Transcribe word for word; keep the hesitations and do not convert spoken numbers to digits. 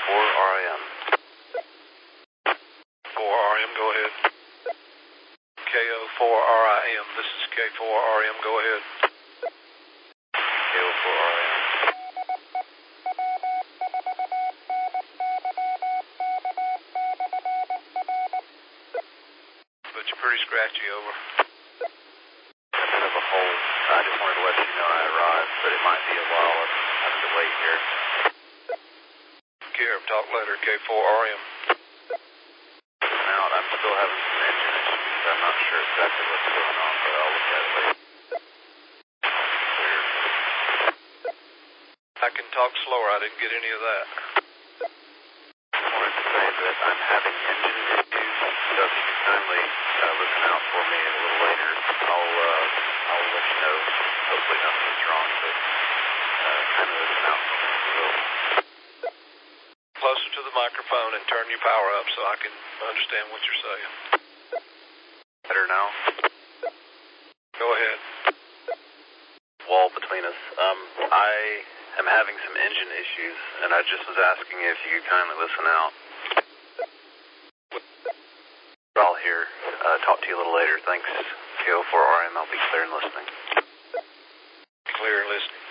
four R I M. four R M, go ahead. K O four R I M, this is K four R M, go ahead. K O four R I M. But you're pretty scratchy, over. A bit of a hold. I just wanted to let you know I arrived, but it might be a while. I'm having to wait here. Care, talk later, K four R M. Out, I'm still having some engine issues. I'm not sure exactly what's going on, but I'll look at it later. Clear. I can talk slower, I didn't get any of that. I wanted to say that I'm having engine issues, so if you could kindly uh, listen out for me a little later, I'll, uh, I'll let you know. Hopefully nothing's wrong, but uh, kind of listen out for me if you will. Closer to the microphone and turn your power up so I can understand what you're saying. Better now? Go ahead. Wall between us. Um, I am having some engine issues, and I just was asking if you could kindly listen out. I'll hear, uh, talk to you a little later. Thanks, K O four R M. I'll be clear and listening. Clear and listening.